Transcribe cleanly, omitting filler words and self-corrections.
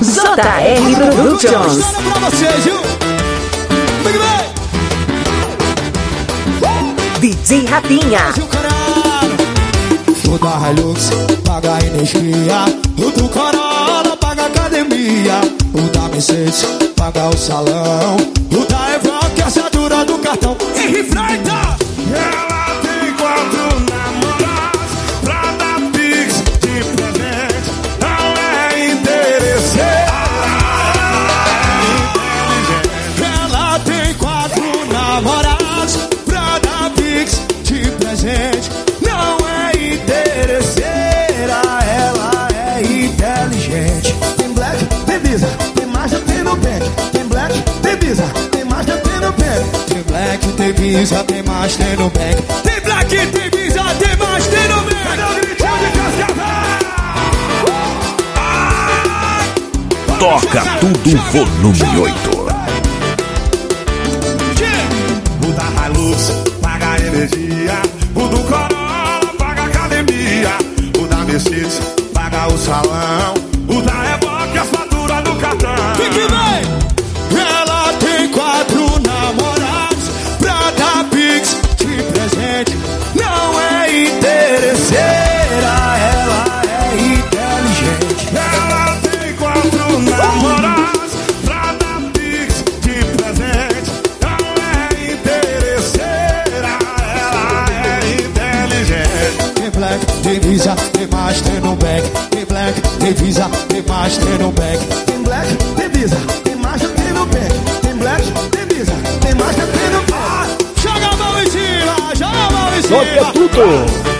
JR Productions. Pra vocês, viu? Big bang! DJ Rafinha. O da Hilux paga energia, o do Corolla paga academia, o da Mercedes paga o salão, o da Evoque a assinatura do cartão. Henry Freitas! Ela tem 4 namorados pra dar pix de presente. Não é interesseira, Ela tem 4 namorados pra dar pix de presente. Não é interesseira, ela é inteligente. Tem black, tem bisa, tem marcha, tem no pente. Tem black, tem bisa, tem marcha, tem no pente. Tem black, tem bisa, tem marcha, tem no pente. Tem black, tem bisa, tem marcha, tem no pente. Cadê o gritinho de Cascavel? Toca tudo volume 8. o da Hilux paga energia, o do Corolla paga academia, o da Mercedes paga o salão, o da Evoque a fatura do cartão. Fique bem! Ela tem 4 namorados pra dar pix de presente. Não é interesseira, ela é inteligente. Ela tem 4 namorados pra dar pix de presente. Não é interesseira, ela é inteligente. Tem black, tem visa, tem mais, tem no back. Tem black, tem visa, tem mais, tem no back. Tem black, tem visa, tem mais, tem no back. Tem black, tem visa, tem mais, tem no back. Joga a mão em cima, joga a mão em cima. Toca tudo.